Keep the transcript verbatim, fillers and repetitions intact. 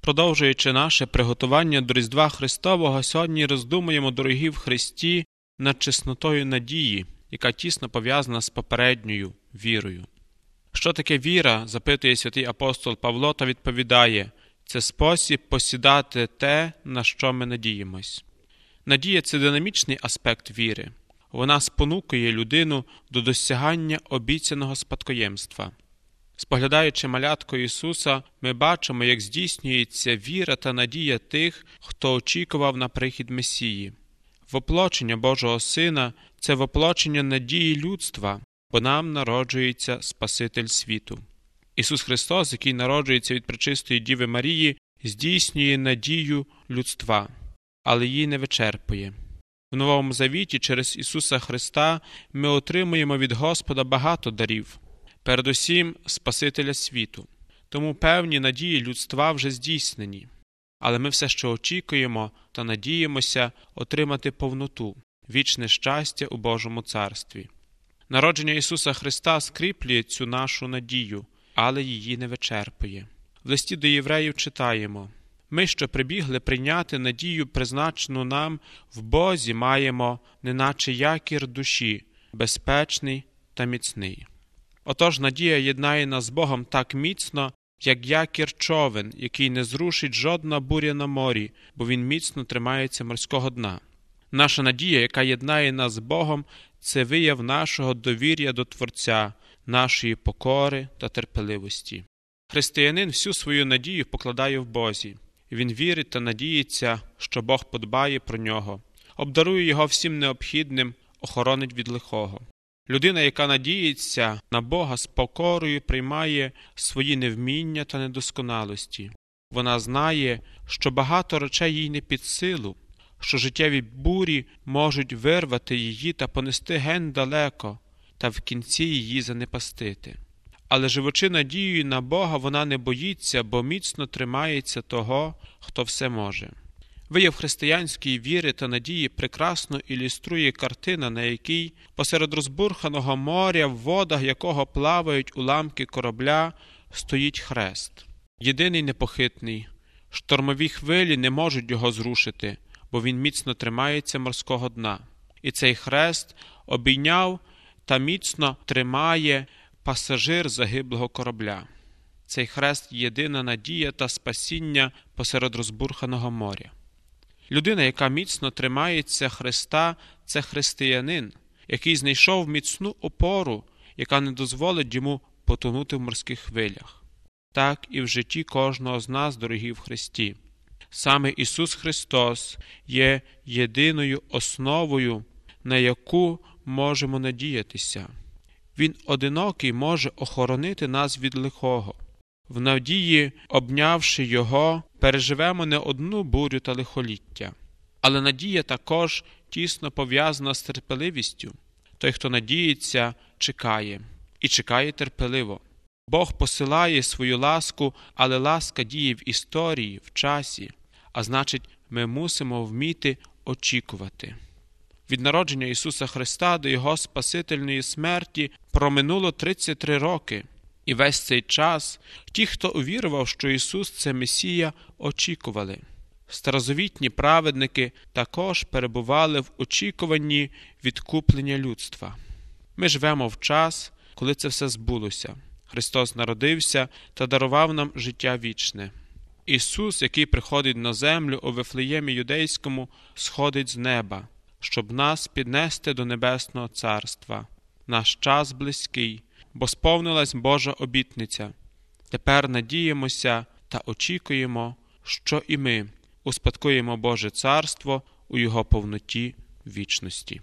Продовжуючи наше приготування до Різдва Христового, сьогодні роздумуємо, дорогі в Христі, над чеснотою надії, яка тісно пов'язана з попередньою вірою. Що таке віра, запитує святий апостол Павло та відповідає: це спосіб посідати те, на що ми надіємось. Надія – це динамічний аспект віри. Вона спонукує людину до досягання обіцяного спадкоємства. Споглядаючи малятко Ісуса, ми бачимо, як здійснюється віра та надія тих, хто очікував на прихід Месії. Воплочення Божого Сина – це воплочення надії людства, бо нам народжується Спаситель світу. Ісус Христос, який народжується від пречистої Діви Марії, здійснює надію людства, але її не вичерпує. В Новому Завіті через Ісуса Христа ми отримуємо від Господа багато дарів, передусім Спасителя світу. Тому певні надії людства вже здійснені. Але ми все ще очікуємо та надіємося отримати повноту, вічне щастя у Божому Царстві. Народження Ісуса Христа скріплює цю нашу надію, але її не вичерпує. В листі до євреїв читаємо: «Ми, що прибігли прийняти надію, призначену нам в Бозі, маємо, неначе якір душі, безпечний та міцний». Отож, надія єднає нас з Богом так міцно, як якір човен, який не зрушить жодна буря на морі, бо він міцно тримається морського дна. Наша надія, яка єднає нас з Богом, це вияв нашого довір'я до Творця, нашої покори та терпеливості. Християнин всю свою надію покладає в Бозі. Він вірить та надіється, що Бог подбає про нього, обдарує його всім необхідним, охоронить від лихого. Людина, яка надіється на Бога, з покорою приймає свої невміння та недосконалості. Вона знає, що багато речей їй не під силу, що життєві бурі можуть вирвати її та понести ген далеко, та в кінці її занепастити. Але живучи надією на Бога, вона не боїться, бо міцно тримається того, хто все може. Вияв християнської віри та надії прекрасно ілюструє картина, на якій посеред розбурханого моря, в водах якого плавають уламки корабля, стоїть хрест. Єдиний непохитний. Штормові хвилі не можуть його зрушити, бо він міцно тримається морського дна. І цей хрест обійняв та міцно тримає пасажир загиблого корабля. Цей хрест – єдина надія та спасіння посеред розбурханого моря. Людина, яка міцно тримається Христа, – це християнин, який знайшов міцну опору, яка не дозволить йому потонути в морських хвилях. Так і в житті кожного з нас, дорогі в Христі. Саме Ісус Христос є єдиною основою, на яку можемо надіятися. Він одинокий може охоронити нас від лихого. В надії, обнявши Його, переживемо не одну бурю та лихоліття. Але надія також тісно пов'язана з терпеливістю. Той, хто надіється, чекає. І чекає терпеливо. Бог посилає свою ласку, але ласка діє в історії, в часі. А значить, ми мусимо вміти очікувати. Від народження Ісуса Христа до Його спасительної смерті проминуло тридцять три роки. І весь цей час ті, хто увірував, що Ісус – це Месія, очікували. Старозавітні праведники також перебували в очікуванні відкуплення людства. Ми живемо в час, коли це все збулося. Христос народився та дарував нам життя вічне. Ісус, який приходить на землю у Вифлеємі Юдейському, сходить з неба, щоб нас піднести до Небесного Царства. Наш час близький, бо сповнилась Божа обітниця. Тепер надіємося та очікуємо, що і ми успадкуємо Боже Царство у Його повноті вічності.